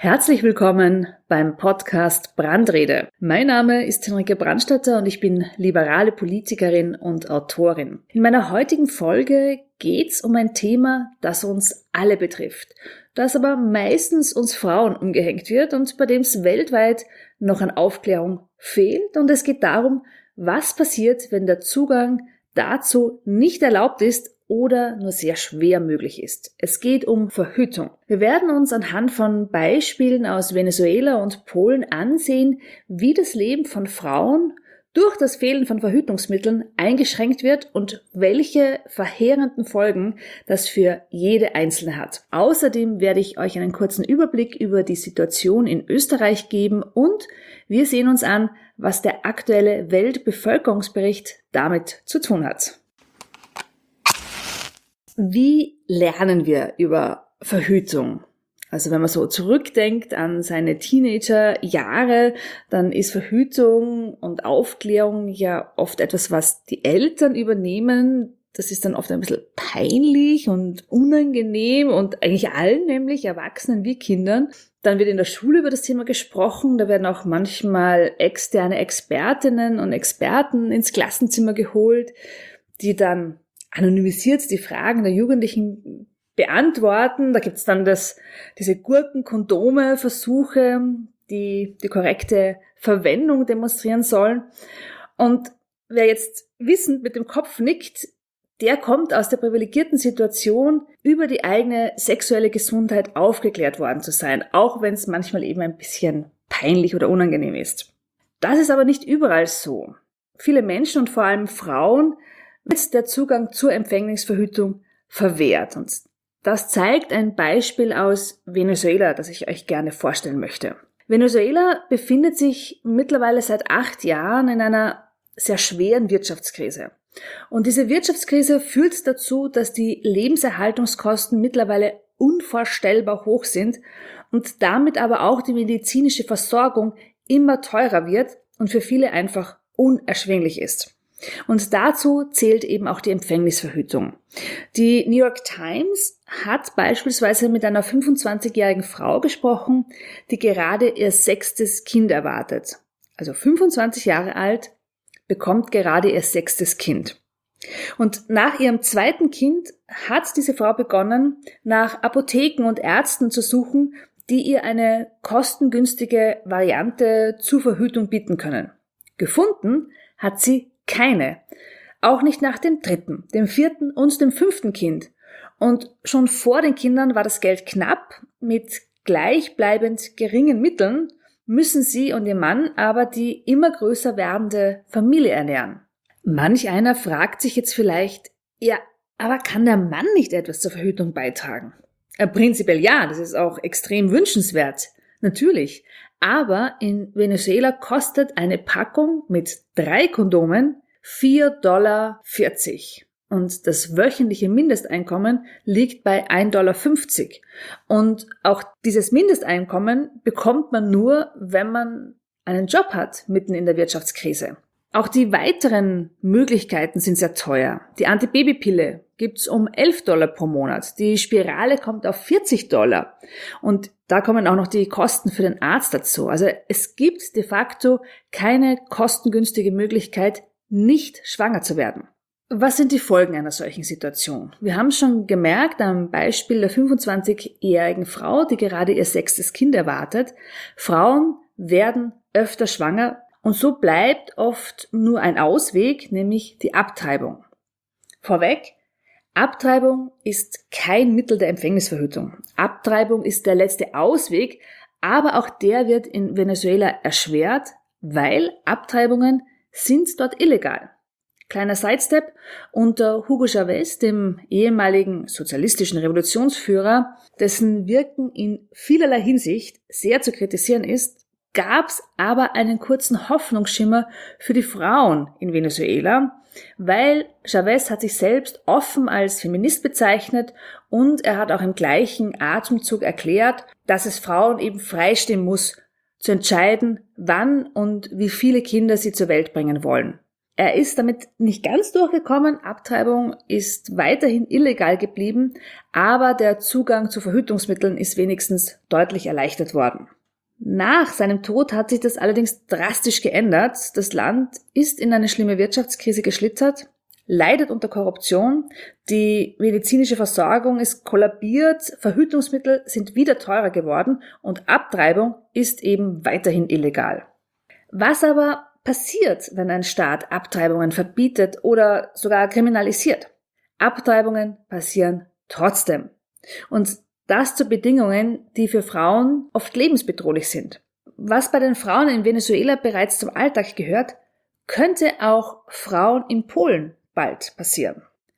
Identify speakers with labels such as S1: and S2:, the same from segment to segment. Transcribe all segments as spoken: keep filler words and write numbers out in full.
S1: Herzlich willkommen beim Podcast Brandrede. Mein Name ist Henrike Brandstätter und ich bin liberale Politikerin und Autorin. In meiner heutigen Folge geht's um ein Thema, das uns alle betrifft, das aber meistens uns Frauen umgehängt wird und bei dem es weltweit noch an Aufklärung fehlt. Und es geht darum, was passiert, wenn der Zugang dazu nicht erlaubt ist oder nur sehr schwer möglich ist. Es geht um Verhütung. Wir werden uns anhand von Beispielen aus Venezuela und Polen ansehen, wie das Leben von Frauen durch das Fehlen von Verhütungsmitteln eingeschränkt wird und welche verheerenden Folgen das für jede Einzelne hat. Außerdem werde ich euch einen kurzen Überblick über die Situation in Österreich geben und wir sehen uns an, was der aktuelle Weltbevölkerungsbericht damit zu tun hat. Wie lernen wir über Verhütung? Also wenn man so zurückdenkt an seine Teenagerjahre, dann ist Verhütung und Aufklärung ja oft etwas, was die Eltern übernehmen. Das ist dann oft ein bisschen peinlich und unangenehm und eigentlich allen, nämlich Erwachsenen wie Kindern. Dann wird in der Schule über das Thema gesprochen. Da werden auch manchmal externe Expertinnen und Experten ins Klassenzimmer geholt, die dann anonymisiert die Fragen der Jugendlichen beantworten. Da gibt's dann das, diese Gurken-Kondome-Versuche, die die korrekte Verwendung demonstrieren sollen. Und wer jetzt wissend mit dem Kopf nickt, der kommt aus der privilegierten Situation, über die eigene sexuelle Gesundheit aufgeklärt worden zu sein, auch wenn es manchmal eben ein bisschen peinlich oder unangenehm ist. Das ist aber nicht überall so. Viele Menschen und vor allem Frauen wird der Zugang zur Empfängnisverhütung verwehrt. Und das zeigt ein Beispiel aus Venezuela, das ich euch gerne vorstellen möchte. Venezuela befindet sich mittlerweile seit acht Jahren in einer sehr schweren Wirtschaftskrise. Und diese Wirtschaftskrise führt dazu, dass die Lebenserhaltungskosten mittlerweile unvorstellbar hoch sind und damit aber auch die medizinische Versorgung immer teurer wird und für viele einfach unerschwinglich ist. Und dazu zählt eben auch die Empfängnisverhütung. Die New York Times hat beispielsweise mit einer fünfundzwanzigjährigen Frau gesprochen, die gerade ihr sechstes Kind erwartet. Also fünfundzwanzig Jahre alt, bekommt gerade ihr sechstes Kind. Und nach ihrem zweiten Kind hat diese Frau begonnen, nach Apotheken und Ärzten zu suchen, die ihr eine kostengünstige Variante zur Verhütung bieten können. Gefunden hat sie keine. Auch nicht nach dem dritten, dem vierten und dem fünften Kind. Und schon vor den Kindern war das Geld knapp. Mit gleichbleibend geringen Mitteln müssen sie und ihr Mann aber die immer größer werdende Familie ernähren. Manch einer fragt sich jetzt vielleicht, ja, aber kann der Mann nicht etwas zur Verhütung beitragen? Ja, prinzipiell ja, das ist auch extrem wünschenswert. Natürlich. Aber in Venezuela kostet eine Packung mit drei Kondomen vier Dollar vierzig. Und das wöchentliche Mindesteinkommen liegt bei ein Dollar fünfzig. Und auch dieses Mindesteinkommen bekommt man nur, wenn man einen Job hat, mitten in der Wirtschaftskrise. Auch die weiteren Möglichkeiten sind sehr teuer. Die Antibabypille gibt's um elf Dollar pro Monat. Die Spirale kommt auf vierzig Dollar. Und da kommen auch noch die Kosten für den Arzt dazu. Also es gibt de facto keine kostengünstige Möglichkeit, nicht schwanger zu werden. Was sind die Folgen einer solchen Situation? Wir haben schon gemerkt am Beispiel der fünfundzwanzigjährigen Frau, die gerade ihr sechstes Kind erwartet. Frauen werden öfter schwanger und so bleibt oft nur ein Ausweg, nämlich die Abtreibung. Vorweg, Abtreibung ist kein Mittel der Empfängnisverhütung. Abtreibung ist der letzte Ausweg, aber auch der wird in Venezuela erschwert, weil Abtreibungen sind dort illegal. Kleiner Sidestep, unter Hugo Chávez, dem ehemaligen sozialistischen Revolutionsführer, dessen Wirken in vielerlei Hinsicht sehr zu kritisieren ist, gab es aber einen kurzen Hoffnungsschimmer für die Frauen in Venezuela, weil Chávez hat sich selbst offen als Feminist bezeichnet und er hat auch im gleichen Atemzug erklärt, dass es Frauen eben freistehen muss, zu entscheiden, wann und wie viele Kinder sie zur Welt bringen wollen. Er ist damit nicht ganz durchgekommen, Abtreibung ist weiterhin illegal geblieben, aber der Zugang zu Verhütungsmitteln ist wenigstens deutlich erleichtert worden. Nach seinem Tod hat sich das allerdings drastisch geändert. Das Land ist in eine schlimme Wirtschaftskrise geschlittert, leidet unter Korruption, die medizinische Versorgung ist kollabiert, Verhütungsmittel sind wieder teurer geworden und Abtreibung ist eben weiterhin illegal. Was aber passiert, wenn ein Staat Abtreibungen verbietet oder sogar kriminalisiert? Abtreibungen passieren trotzdem. Und das zu Bedingungen, die für Frauen oft lebensbedrohlich sind. Was bei den Frauen in Venezuela bereits zum Alltag gehört, könnte auch Frauen in Polen bald passieren.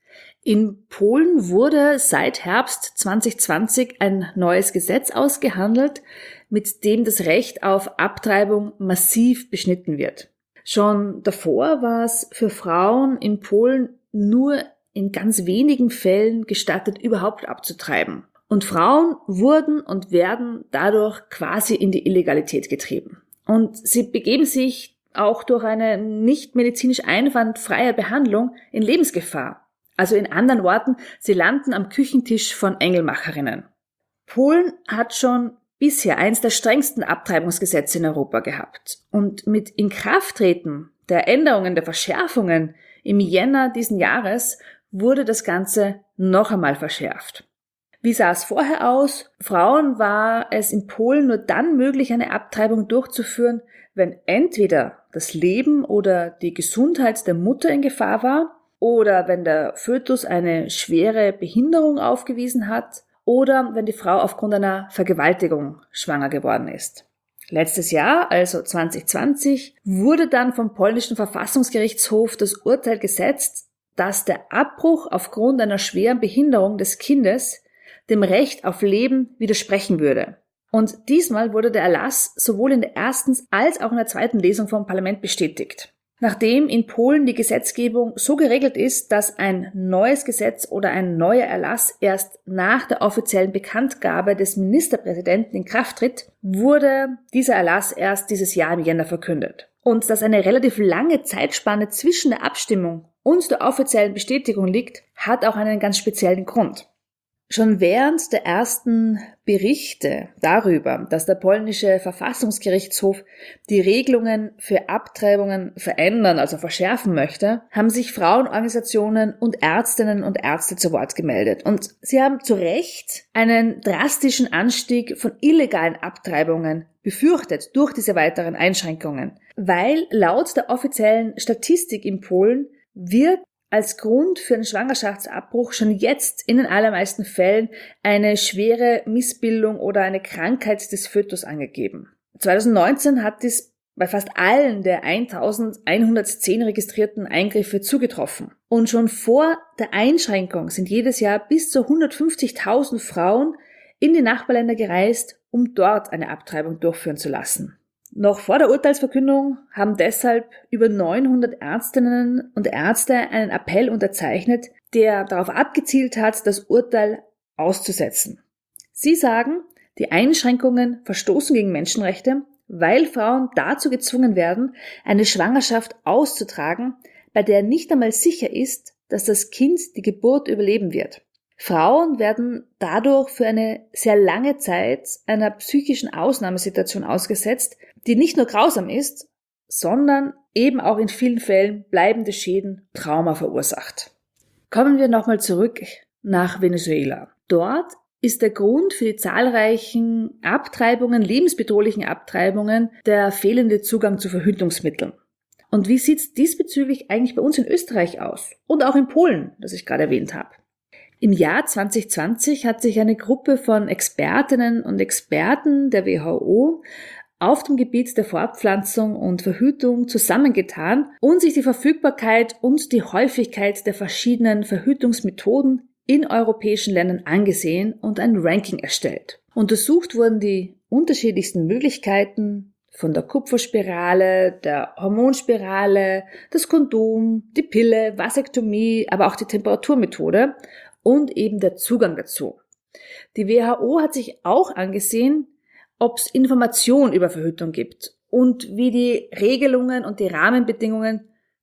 S1: In Polen wurde seit Herbst zwanzig zwanzig ein neues Gesetz ausgehandelt, mit dem das Recht auf Abtreibung massiv beschnitten wird. Schon davor war es für Frauen in Polen nur in ganz wenigen Fällen gestattet, überhaupt abzutreiben. Und Frauen wurden und werden dadurch quasi in die Illegalität getrieben. Und sie begeben sich auch durch eine nicht medizinisch einwandfreie Behandlung in Lebensgefahr. Also in anderen Worten, sie landen am Küchentisch von Engelmacherinnen. Polen hat schon bisher eins der strengsten Abtreibungsgesetze in Europa gehabt. Und mit Inkrafttreten der Änderungen, der Verschärfungen im Jänner diesen Jahres wurde das Ganze noch einmal verschärft. Wie sah es vorher aus? Frauen war es in Polen nur dann möglich, eine Abtreibung durchzuführen, wenn entweder das Leben oder die Gesundheit der Mutter in Gefahr war oder wenn der Fötus eine schwere Behinderung aufgewiesen hat oder wenn die Frau aufgrund einer Vergewaltigung schwanger geworden ist. Letztes Jahr, also zwanzig zwanzig, wurde dann vom polnischen Verfassungsgerichtshof das Urteil gesetzt, dass der Abbruch aufgrund einer schweren Behinderung des Kindes dem Recht auf Leben widersprechen würde. Und diesmal wurde der Erlass sowohl in der ersten als auch in der zweiten Lesung vom Parlament bestätigt. Nachdem in Polen die Gesetzgebung so geregelt ist, dass ein neues Gesetz oder ein neuer Erlass erst nach der offiziellen Bekanntgabe des Ministerpräsidenten in Kraft tritt, wurde dieser Erlass erst dieses Jahr im Jänner verkündet. Und dass eine relativ lange Zeitspanne zwischen der Abstimmung und der offiziellen Bestätigung liegt, hat auch einen ganz speziellen Grund. Schon während der ersten Berichte darüber, dass der polnische Verfassungsgerichtshof die Regelungen für Abtreibungen verändern, also verschärfen möchte, haben sich Frauenorganisationen und Ärztinnen und Ärzte zu Wort gemeldet. Und sie haben zu Recht einen drastischen Anstieg von illegalen Abtreibungen befürchtet durch diese weiteren Einschränkungen, weil laut der offiziellen Statistik in Polen wird als Grund für einen Schwangerschaftsabbruch schon jetzt in den allermeisten Fällen eine schwere Missbildung oder eine Krankheit des Fötus angegeben. zwanzig neunzehn hat dies bei fast allen der eintausendeinhundertzehn registrierten Eingriffe zugetroffen. Und schon vor der Einschränkung sind jedes Jahr bis zu hundertfünfzigtausend Frauen in die Nachbarländer gereist, um dort eine Abtreibung durchführen zu lassen. Noch vor der Urteilsverkündung haben deshalb über neunhundert Ärztinnen und Ärzte einen Appell unterzeichnet, der darauf abgezielt hat, das Urteil auszusetzen. Sie sagen, die Einschränkungen verstoßen gegen Menschenrechte, weil Frauen dazu gezwungen werden, eine Schwangerschaft auszutragen, bei der nicht einmal sicher ist, dass das Kind die Geburt überleben wird. Frauen werden dadurch für eine sehr lange Zeit einer psychischen Ausnahmesituation ausgesetzt, die nicht nur grausam ist, sondern eben auch in vielen Fällen bleibende Schäden, Trauma verursacht. Kommen wir nochmal zurück nach Venezuela. Dort ist der Grund für die zahlreichen Abtreibungen, lebensbedrohlichen Abtreibungen, der fehlende Zugang zu Verhütungsmitteln. Und wie sieht es diesbezüglich eigentlich bei uns in Österreich aus? Und auch in Polen, das ich gerade erwähnt habe. Im Jahr zwanzig zwanzig hat sich eine Gruppe von Expertinnen und Experten der W H O auf dem Gebiet der Fortpflanzung und Verhütung zusammengetan und sich die Verfügbarkeit und die Häufigkeit der verschiedenen Verhütungsmethoden in europäischen Ländern angesehen und ein Ranking erstellt. Untersucht wurden die unterschiedlichsten Möglichkeiten von der Kupferspirale, der Hormonspirale, das Kondom, die Pille, Vasektomie, aber auch die Temperaturmethode und eben der Zugang dazu. Die W H O hat sich auch angesehen, ob es Informationen über Verhütung gibt und wie die Regelungen und die Rahmenbedingungen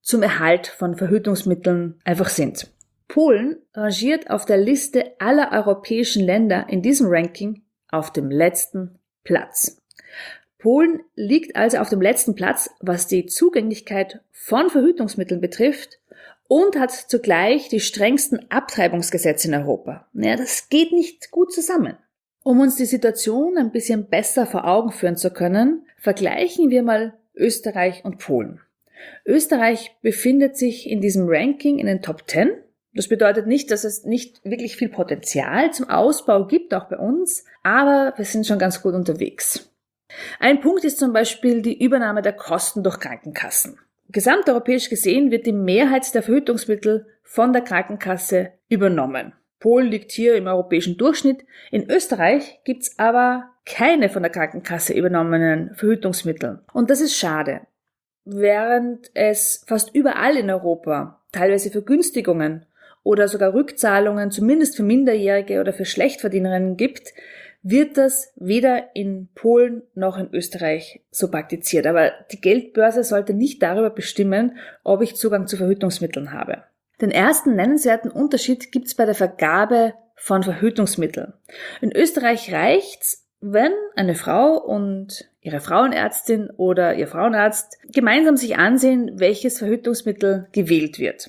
S1: zum Erhalt von Verhütungsmitteln einfach sind. Polen rangiert auf der Liste aller europäischen Länder in diesem Ranking auf dem letzten Platz. Polen liegt also auf dem letzten Platz, was die Zugänglichkeit von Verhütungsmitteln betrifft und hat zugleich die strengsten Abtreibungsgesetze in Europa. Naja, das geht nicht gut zusammen. Um uns die Situation ein bisschen besser vor Augen führen zu können, vergleichen wir mal Österreich und Polen. Österreich befindet sich in diesem Ranking in den Top zehn. Das bedeutet nicht, dass es nicht wirklich viel Potenzial zum Ausbau gibt, auch bei uns, aber wir sind schon ganz gut unterwegs. Ein Punkt ist zum Beispiel die Übernahme der Kosten durch Krankenkassen. Gesamteuropäisch gesehen wird die Mehrheit der Verhütungsmittel von der Krankenkasse übernommen. Polen liegt hier im europäischen Durchschnitt. In Österreich gibt's aber keine von der Krankenkasse übernommenen Verhütungsmittel. Und das ist schade. Während es fast überall in Europa teilweise Vergünstigungen oder sogar Rückzahlungen, zumindest für Minderjährige oder für Schlechtverdienerinnen gibt, wird das weder in Polen noch in Österreich so praktiziert. Aber die Geldbörse sollte nicht darüber bestimmen, ob ich Zugang zu Verhütungsmitteln habe. Den ersten nennenswerten Unterschied gibt es bei der Vergabe von Verhütungsmitteln. In Österreich reicht's, wenn eine Frau und ihre Frauenärztin oder ihr Frauenarzt gemeinsam sich ansehen, welches Verhütungsmittel gewählt wird.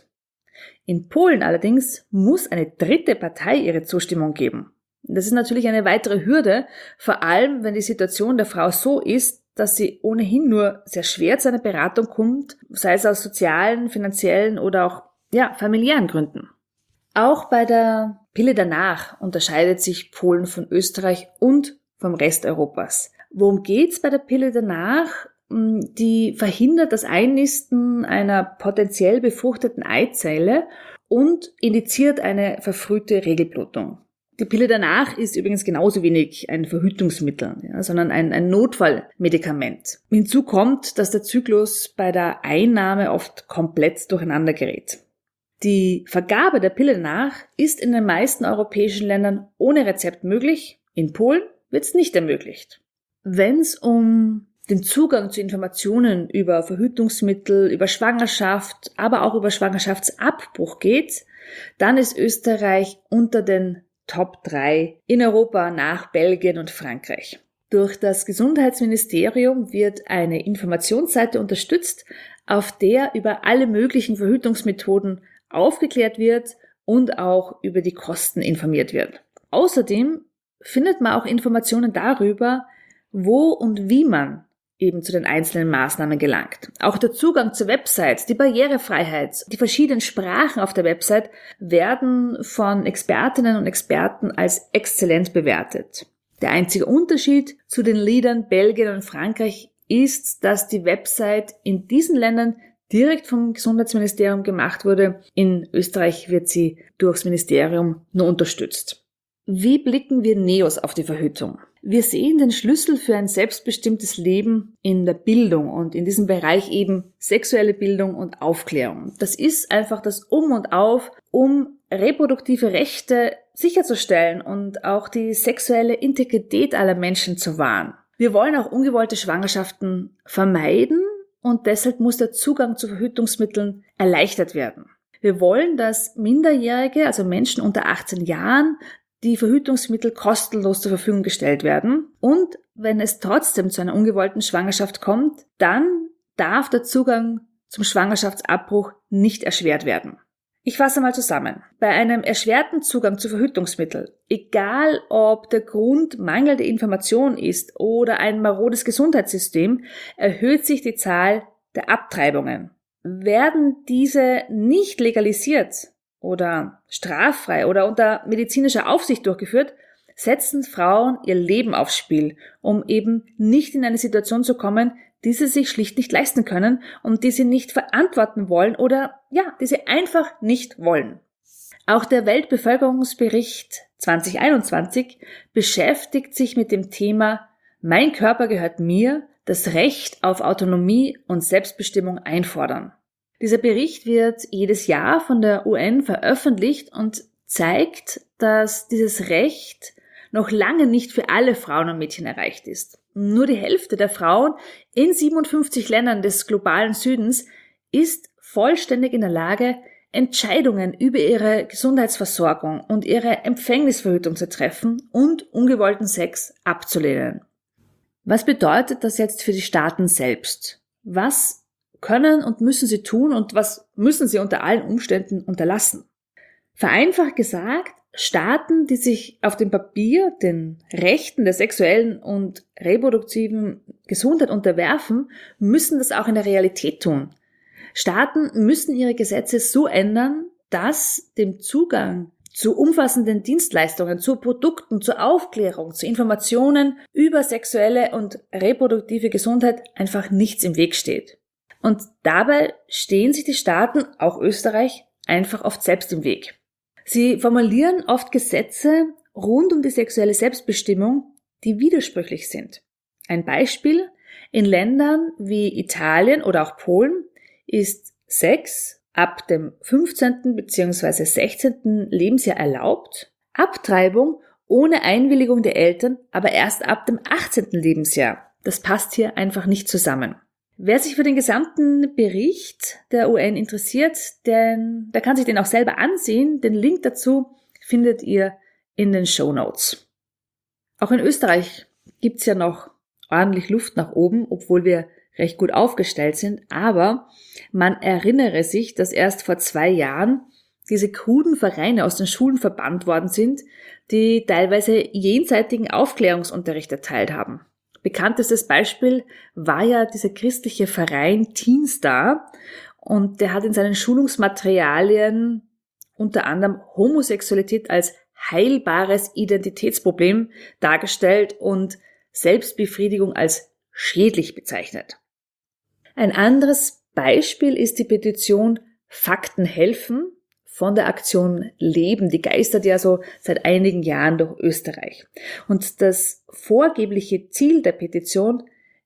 S1: In Polen allerdings muss eine dritte Partei ihre Zustimmung geben. Das ist natürlich eine weitere Hürde, vor allem wenn die Situation der Frau so ist, dass sie ohnehin nur sehr schwer zu einer Beratung kommt, sei es aus sozialen, finanziellen oder auch ja, familiären Gründen. Auch bei der Pille danach unterscheidet sich Polen von Österreich und vom Rest Europas. Worum geht's bei der Pille danach? Die verhindert das Einnisten einer potenziell befruchteten Eizelle und indiziert eine verfrühte Regelblutung. Die Pille danach ist übrigens genauso wenig ein Verhütungsmittel, ja, sondern ein, ein Notfallmedikament. Hinzu kommt, dass der Zyklus bei der Einnahme oft komplett durcheinander gerät. Die Vergabe der Pille danach ist in den meisten europäischen Ländern ohne Rezept möglich. In Polen wird es nicht ermöglicht. Wenn es um den Zugang zu Informationen über Verhütungsmittel, über Schwangerschaft, aber auch über Schwangerschaftsabbruch geht, dann ist Österreich unter den Top drei in Europa nach Belgien und Frankreich. Durch das Gesundheitsministerium wird eine Informationsseite unterstützt, auf der über alle möglichen Verhütungsmethoden aufgeklärt wird und auch über die Kosten informiert wird. Außerdem findet man auch Informationen darüber, wo und wie man eben zu den einzelnen Maßnahmen gelangt. Auch der Zugang zur Website, die Barrierefreiheit, die verschiedenen Sprachen auf der Website werden von Expertinnen und Experten als exzellent bewertet. Der einzige Unterschied zu den Ländern Belgien und Frankreich ist, dass die Website in diesen Ländern direkt vom Gesundheitsministerium gemacht wurde. In Österreich wird sie durchs Ministerium nur unterstützt. Wie blicken wir Neos auf die Verhütung? Wir sehen den Schlüssel für ein selbstbestimmtes Leben in der Bildung und in diesem Bereich eben sexuelle Bildung und Aufklärung. Das ist einfach das Um und Auf, um reproduktive Rechte sicherzustellen und auch die sexuelle Integrität aller Menschen zu wahren. Wir wollen auch ungewollte Schwangerschaften vermeiden und deshalb muss der Zugang zu Verhütungsmitteln erleichtert werden. Wir wollen, dass Minderjährige, also Menschen unter achtzehn Jahren, die Verhütungsmittel kostenlos zur Verfügung gestellt werden. Und wenn es trotzdem zu einer ungewollten Schwangerschaft kommt, dann darf der Zugang zum Schwangerschaftsabbruch nicht erschwert werden. Ich fasse mal zusammen. Bei einem erschwerten Zugang zu Verhütungsmitteln, egal ob der Grund mangelnde Information ist oder ein marodes Gesundheitssystem, erhöht sich die Zahl der Abtreibungen. Werden diese nicht legalisiert oder straffrei oder unter medizinischer Aufsicht durchgeführt, setzen Frauen ihr Leben aufs Spiel, um eben nicht in eine Situation zu kommen, die sie sich schlicht nicht leisten können und die sie nicht verantworten wollen oder ja, die sie einfach nicht wollen. Auch der Weltbevölkerungsbericht zwanzig einundzwanzig beschäftigt sich mit dem Thema Mein Körper gehört mir, das Recht auf Autonomie und Selbstbestimmung einfordern. Dieser Bericht wird jedes Jahr von der U N veröffentlicht und zeigt, dass dieses Recht noch lange nicht für alle Frauen und Mädchen erreicht ist. Nur die Hälfte der Frauen in siebenundfünfzig Ländern des globalen Südens ist vollständig in der Lage, Entscheidungen über ihre Gesundheitsversorgung und ihre Empfängnisverhütung zu treffen und ungewollten Sex abzulehnen. Was bedeutet das jetzt für die Staaten selbst? Was können und müssen sie tun und was müssen sie unter allen Umständen unterlassen? Vereinfacht gesagt, Staaten, die sich auf dem Papier den Rechten der sexuellen und reproduktiven Gesundheit unterwerfen, müssen das auch in der Realität tun. Staaten müssen ihre Gesetze so ändern, dass dem Zugang zu umfassenden Dienstleistungen, zu Produkten, zur Aufklärung, zu Informationen über sexuelle und reproduktive Gesundheit einfach nichts im Weg steht. Und dabei stehen sich die Staaten, auch Österreich, einfach oft selbst im Weg. Sie formulieren oft Gesetze rund um die sexuelle Selbstbestimmung, die widersprüchlich sind. Ein Beispiel: In Ländern wie Italien oder auch Polen ist Sex ab dem fünfzehnten bzw. sechzehnten Lebensjahr erlaubt, Abtreibung ohne Einwilligung der Eltern aber erst ab dem achtzehnten Lebensjahr. Das passt hier einfach nicht zusammen. Wer sich für den gesamten Bericht der U N interessiert, denn, der kann sich den auch selber ansehen. Den Link dazu findet ihr in den Shownotes. Auch in Österreich gibt's ja noch ordentlich Luft nach oben, obwohl wir recht gut aufgestellt sind, aber man erinnere sich, dass erst vor zwei Jahren diese kruden Vereine aus den Schulen verbannt worden sind, die teilweise jenseitigen Aufklärungsunterricht erteilt haben. Bekanntestes Beispiel war ja dieser christliche Verein Teenstar und der hat in seinen Schulungsmaterialien unter anderem Homosexualität als heilbares Identitätsproblem dargestellt und Selbstbefriedigung als schädlich bezeichnet. Ein anderes Beispiel ist die Petition Fakten helfen von der Aktion Leben. Die geistert ja so seit einigen Jahren durch Österreich. Und das vorgebliche Ziel der Petition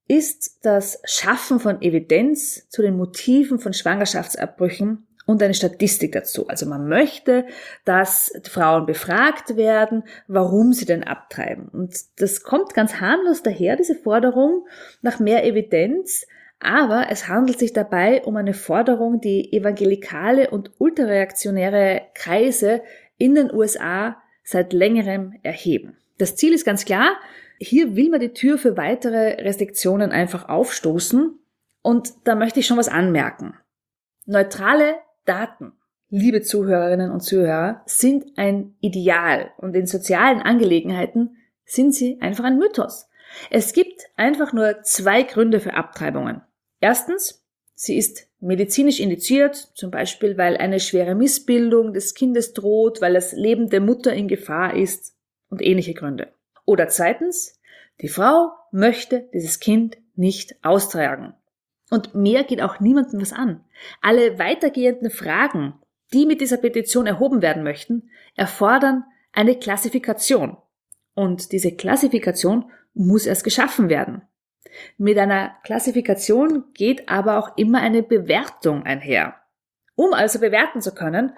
S1: ist das Schaffen von Evidenz zu den Motiven von Schwangerschaftsabbrüchen und eine Statistik dazu. Also man möchte, dass Frauen befragt werden, warum sie denn abtreiben. Und das kommt ganz harmlos daher, diese Forderung nach mehr Evidenz. Aber es handelt sich dabei um eine Forderung, die evangelikale und ultrareaktionäre Kreise in den U S A seit längerem erheben. Das Ziel ist ganz klar, hier will man die Tür für weitere Restriktionen einfach aufstoßen. Und da möchte ich schon was anmerken. Neutrale Daten, liebe Zuhörerinnen und Zuhörer, sind ein Ideal und in sozialen Angelegenheiten sind sie einfach ein Mythos. Es gibt einfach nur zwei Gründe für Abtreibungen. Erstens, sie ist medizinisch indiziert, zum Beispiel weil eine schwere Missbildung des Kindes droht, weil das Leben der Mutter in Gefahr ist und ähnliche Gründe. Oder zweitens, die Frau möchte dieses Kind nicht austragen. Und mehr geht auch niemandem was an. Alle weitergehenden Fragen, die mit dieser Petition erhoben werden möchten, erfordern eine Klassifikation. Und diese Klassifikation muss erst geschaffen werden. Mit einer Klassifikation geht aber auch immer eine Bewertung einher. Um also bewerten zu können,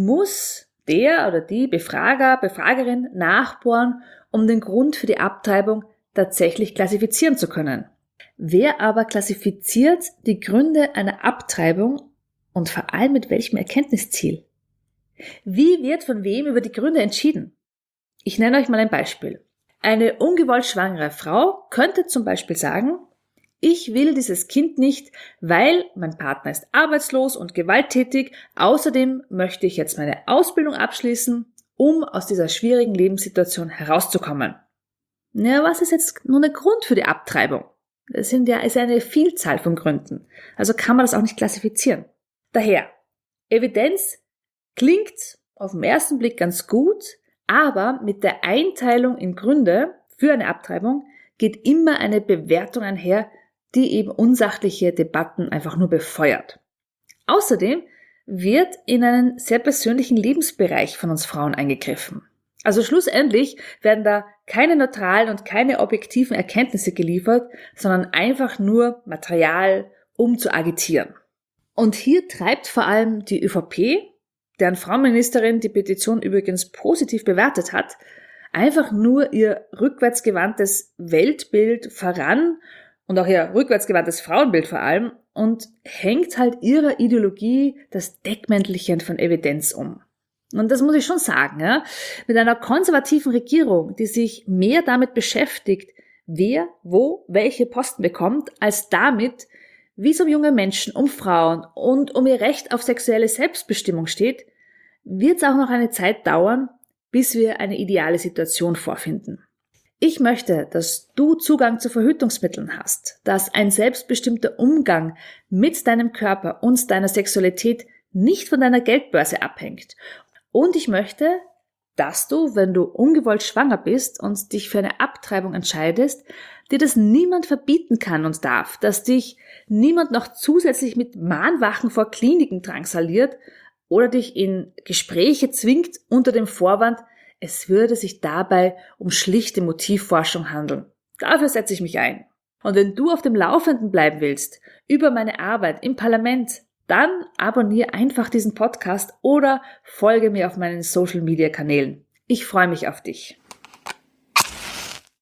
S1: muss der oder die Befrager, Befragerin nachbohren, um den Grund für die Abtreibung tatsächlich klassifizieren zu können. Wer aber klassifiziert die Gründe einer Abtreibung und vor allem mit welchem Erkenntnisziel? Wie wird von wem über die Gründe entschieden? Ich nenne euch mal ein Beispiel. Eine ungewollt schwangere Frau könnte zum Beispiel sagen, ich will dieses Kind nicht, weil mein Partner ist arbeitslos und gewalttätig. Außerdem möchte ich jetzt meine Ausbildung abschließen, um aus dieser schwierigen Lebenssituation herauszukommen. Na, was ist jetzt nun der Grund für die Abtreibung? Das sind ja, ist eine Vielzahl von Gründen. Also kann man das auch nicht klassifizieren. Daher, Evidenz klingt auf den ersten Blick ganz gut, aber mit der Einteilung in Gründe für eine Abtreibung geht immer eine Bewertung einher, die eben unsachliche Debatten einfach nur befeuert. Außerdem wird in einen sehr persönlichen Lebensbereich von uns Frauen eingegriffen. Also schlussendlich werden da keine neutralen und keine objektiven Erkenntnisse geliefert, sondern einfach nur Material, um zu agitieren. Und hier treibt vor allem die ÖVP, deren Frauenministerin die Petition übrigens positiv bewertet hat, einfach nur ihr rückwärtsgewandtes Weltbild voran und auch ihr rückwärtsgewandtes Frauenbild vor allem und hängt halt ihrer Ideologie das Deckmäntelchen von Evidenz um. Und das muss ich schon sagen, ja, mit einer konservativen Regierung, die sich mehr damit beschäftigt, wer, wo, welche Posten bekommt, als damit, wie es um junge Menschen, um Frauen und um ihr Recht auf sexuelle Selbstbestimmung steht, wird es auch noch eine Zeit dauern, bis wir eine ideale Situation vorfinden. Ich möchte, dass du Zugang zu Verhütungsmitteln hast, dass ein selbstbestimmter Umgang mit deinem Körper und deiner Sexualität nicht von deiner Geldbörse abhängt. Und ich möchte, dass du, wenn du ungewollt schwanger bist und dich für eine Abtreibung entscheidest, dir das niemand verbieten kann und darf, dass dich niemand noch zusätzlich mit Mahnwachen vor Kliniken drangsaliert oder dich in Gespräche zwingt unter dem Vorwand, es würde sich dabei um schlichte Motivforschung handeln. Dafür setze ich mich ein. Und wenn du auf dem Laufenden bleiben willst über meine Arbeit im Parlament, dann abonniere einfach diesen Podcast oder folge mir auf meinen Social-Media-Kanälen. Ich freue mich auf dich.